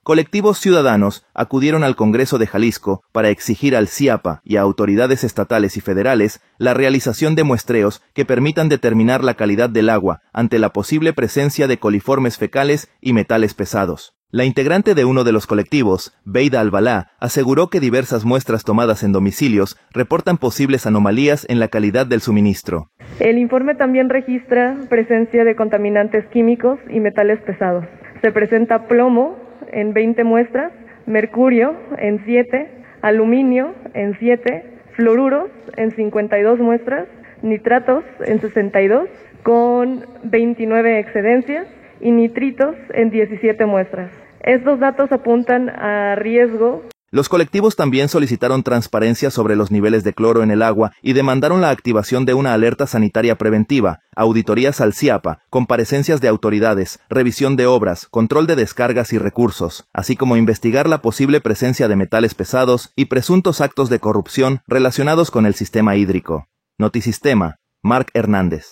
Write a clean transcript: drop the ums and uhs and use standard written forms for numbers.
colectivos ciudadanos acudieron al Congreso de Jalisco para exigir al CIAPA y a autoridades estatales y federales la realización de muestreos que permitan determinar la calidad del agua ante la posible presencia de coliformes fecales y metales pesados. La integrante de uno de los colectivos, Beida Albalá, aseguró que diversas muestras tomadas en domicilios reportan posibles anomalías en la calidad del suministro. El informe también registra presencia de contaminantes químicos y metales pesados. Se presenta plomo en 20 muestras, mercurio en 7, aluminio en 7, fluoruros en 52 muestras, nitratos en 62, con 29 excedencias, y nitritos en 17 muestras. Estos datos apuntan a riesgo. Los colectivos también solicitaron transparencia sobre los niveles de cloro en el agua y demandaron la activación de una alerta sanitaria preventiva, auditorías al CIAPA, comparecencias de autoridades, revisión de obras, control de descargas y recursos, así como investigar la posible presencia de metales pesados y presuntos actos de corrupción relacionados con el sistema hídrico. Notisistema, Marc Hernández.